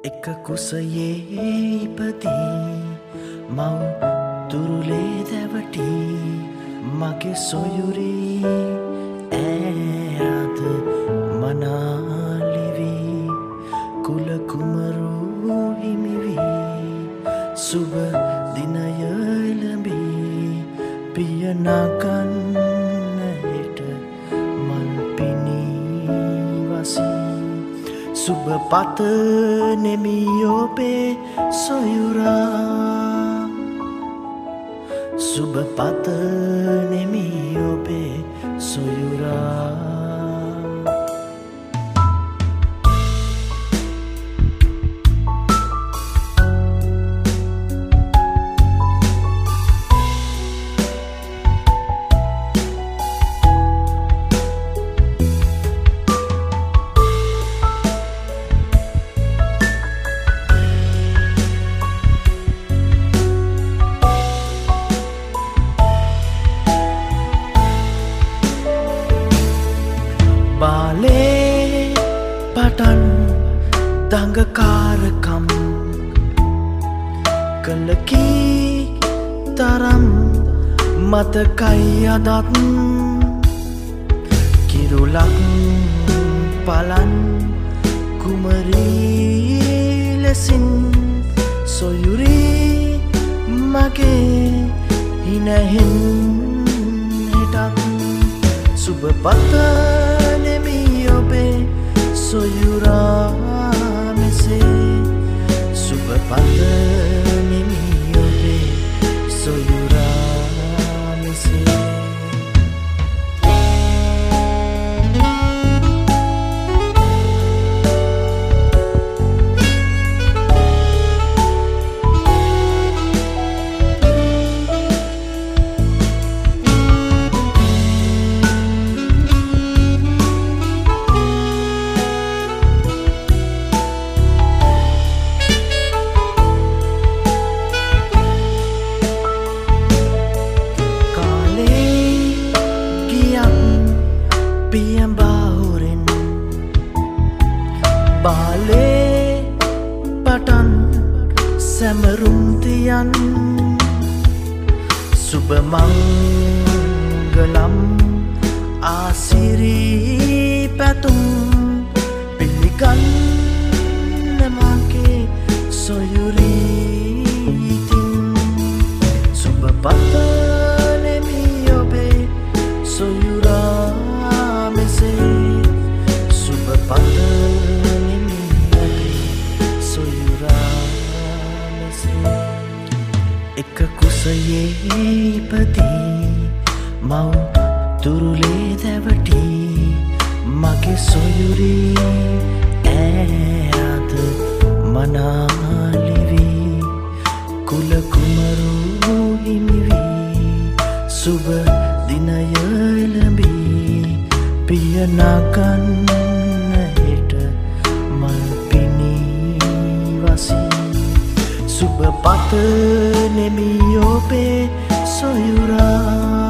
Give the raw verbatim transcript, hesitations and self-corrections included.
එක කුසයේ ඉපදී මව් තුරුලේ දැවටි මගේ සොයුරී ඈත මනාලිවි කුල කුමරු හිමිවි සුබ දිනය එළඹී පිය නගන්න හෙට මල් පිනී වසී සුබ පත නෙමි ඔබේ සොයුරා සුබ පත නෙමි ඔබේ සොයුරා බාලේ පටන් දඟකාරකම් කළකී තරම් මතකයි අදත් කිරුලක් පලන් කුමරී ලෙසින් සොයුරී මගේ හිනහෙන් හෙටත් සුබ පත සොයුරා මෙසේ සුබ පත නෙමි ඔබේ සොයුරා මෙසේ පියඹාහුරෙන් බාලේ පටන් සැමරුම් තියන් සුබ මංගලම් ආසිරී පැතුම් පිළිගන්න මගේ සොයුරී ඉතින් සුබ පත නෙමි ඔබේ සොයුරා සුබ පත නෙමි ඔබේ සොයුරා මෙසේ එක කුසයේ ඉපදී මව් තුරුලේ දැවටි මගේ සොයුරී ඈත මනාලිවි කුල කුමරු හිමිවි සුබ දිනය එළඹී පිය නගන්න හෙට මල් පිනී වසී සුබ පත නෙමි ඔබේ සොයුරා